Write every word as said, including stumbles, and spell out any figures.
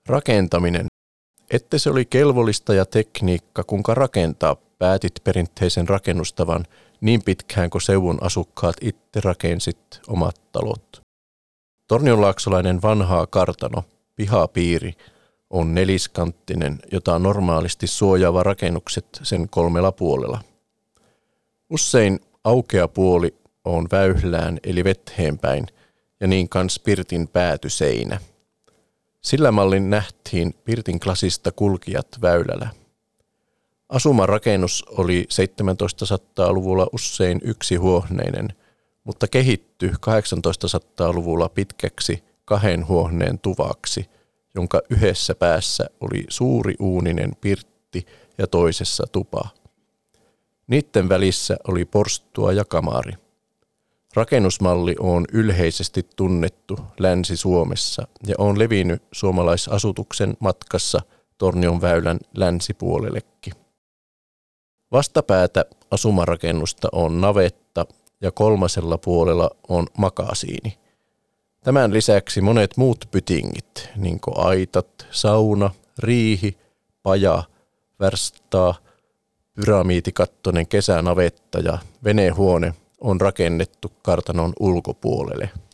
Rakentaminen. Että se oli kelvollista ja tekniikka, kuinka rakentaa, päätit perinteisen rakennustavan niin pitkään kuin seuvun asukkaat itse rakensit omat talot. Tornionlaaksolainen vanhaa kartano, pihapiiri, on neliskanttinen, jota normaalisti suojaava rakennukset sen kolmella puolella. Usein aukea puoli on väyhlään eli vetheenpäin ja niin kans pirtin päätyseinä. Sillä mallin nähtiin pirtin klasista kulkijat väylällä. Asumarakennus oli seitsemäntoistasataa-luvulla usein yksihuoneinen, mutta kehittyi kahdeksantoistasataa-luvulla pitkäksi kahden huoneen tuvaksi, jonka yhdessä päässä oli suuri uuninen pirtti ja toisessa tupa. Niiden välissä oli porstua ja kamari. Rakennusmalli on yleisesti tunnettu Länsi-Suomessa ja on levinnyt suomalaisasutuksen matkassa Tornion väylän länsipuolellekin. Vastapäätä asumarakennusta on navetta ja kolmasella puolella on makasiini. Tämän lisäksi monet muut pytingit, niin kuin aitat, sauna, riihi, paja, värstaa, pyramiitikattoinen kesänavetta ja venehuone on rakennettu kartanon ulkopuolelle.